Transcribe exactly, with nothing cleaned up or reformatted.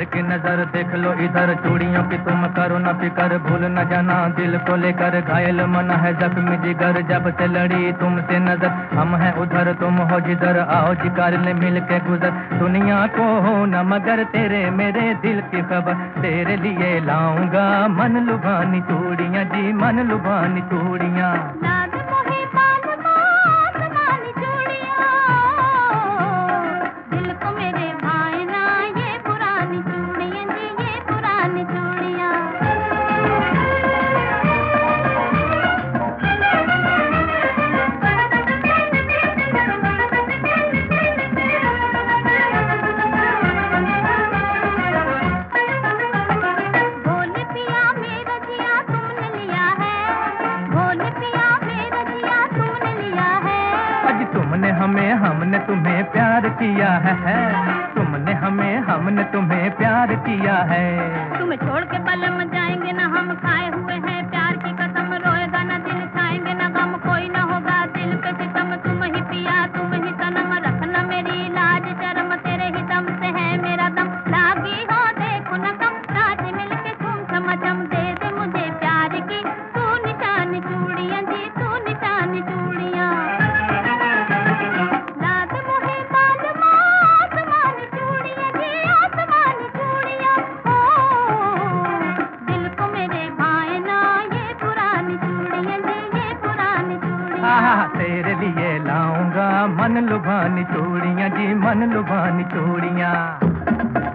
मार के नजर देख लो इधर, चूड़ियों की तुम करो न फिकर, भूल न जाना दिल को लेकर, घायल मन है जख्मी जिगर, जब से लड़ी तुमसे नजर, हम हैं उधर तुम हो जिधर, आओ जी कर ले मिल के गुजर, दुनिया को हो न मगर तेरे मेरे दिल की खबर, तेरे लिए लाऊंगा मन लुभानी चूड़ियां जी, मन लुभानी चूड़ियां। तुमने हमें हमने तुम्हें प्यार किया है, तुमने हमें हमने तुम्हें प्यार किया है। तुम्हें छोड़ के पल में जाएंगे ना हम, खाए हुए हैं प्यार की कसम, रोएगा ना दिल छाएंगे ना गम, कोई ना होगा दिल पे सितम, तुम ही पिया तुम ही सनम, रखना मेरी लाज शर्म, तेरे ही दम से है मेरा दम, लागी हो देखो न कम, साथ मिलके तुम समझम, दे दे मुझे प्यार की तू निशानी चूड़ियां जी, तू निशानी चूड़ियां। तेरे लिए लाऊंगा मन लुभानी चूड़ियां जी, मन लुभानी चूड़ियां।